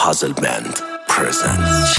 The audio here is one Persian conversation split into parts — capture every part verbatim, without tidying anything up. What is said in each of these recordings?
Puzzle Band presents.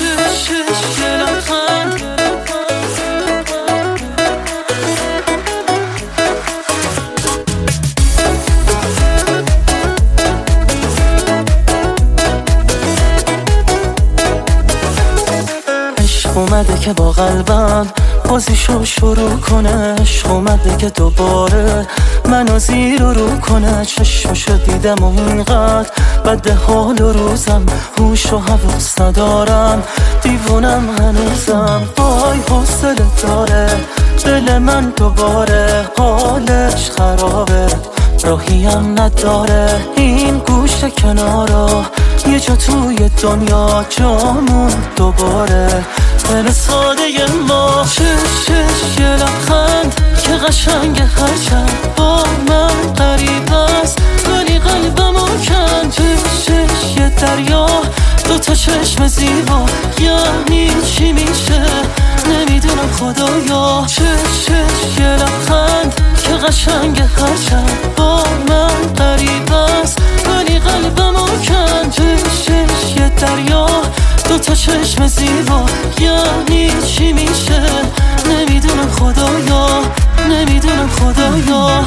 عشق اومده که با قلبم بازیشو شروع کنه، عشق اومده که دوباره منو زیر و رو کنه. چشمشو دیدم و اینقدر بده حال و روزم، هوش و حواس ندارم، دیوونم هنوزم. وای حوصله داره دل من دوباره، حالش خرابه راهیم نداره. این گوشه کنارا یه جا توی دنیا جامون دوباره. دل ساده ما چش چش یه لبخند که قشنگ هرچند با من قریب است، ولی قلبمو کن. چش چش یه دریا دوتا چشم زیبا، یعنی چی میشه نمیدونم خدایا. چش چش یه لبخند که قشنگ هرچند با من قریب است، ولی قلبمو کن. چش چش یه دریا دوتا چشم زیبا، یعنی چی میشه نمیدونم خدایا، نمیدونم خدایا.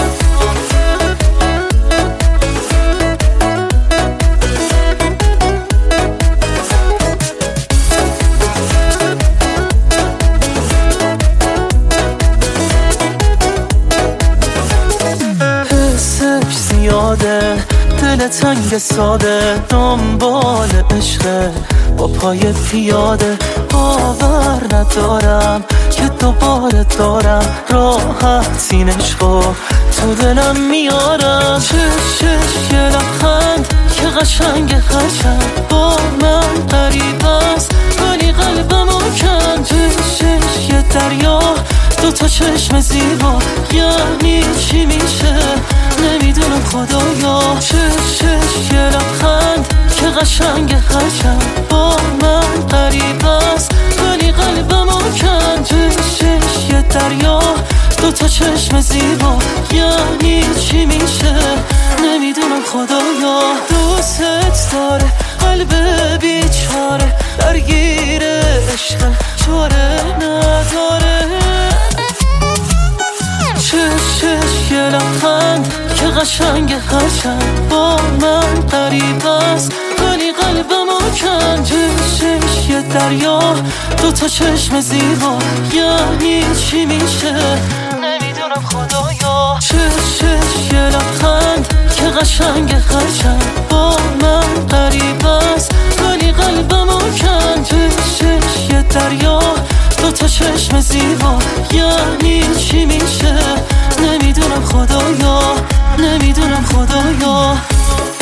حسش زیاده دل تنگ ساده، دنبال عشقه با پای پیاده. باور ندارم که دوباره دارم راحت این عشقو تو دلم میارم. چش چش یه لبخند که قشنگ هرچند با من قریب است، ولی قلبمو کن. چش چش یه دریا دوتا چشم زیبا، یعنی چی میشه نمیدونم خدایا. چش چش یه لبخند که قشنگ هرچند با من قریب است، ولی قلبمو کن. چش چش یه دریا دوتا چشم زیبا، یعنی چی میشه نمیدونم خدایا. دوست داره قلب بیچاره، درگیر عشق چاره نداره. چش چش یه لبخند که قشنگ هرچند با من قریب است، ولی قلبمو کن. چش چش یه دریا دوتا چشم زیبا، یعنی چی میشه نمیدونم خدایا. چش چش یه لبخند که قشنگ هرچند با من قریب است، ولی قلبمو کن. چش چش یه دریا دوتا چشم زیبا، یعنی چی میشه نمیدونم خدایا، نمیدونم خدایا.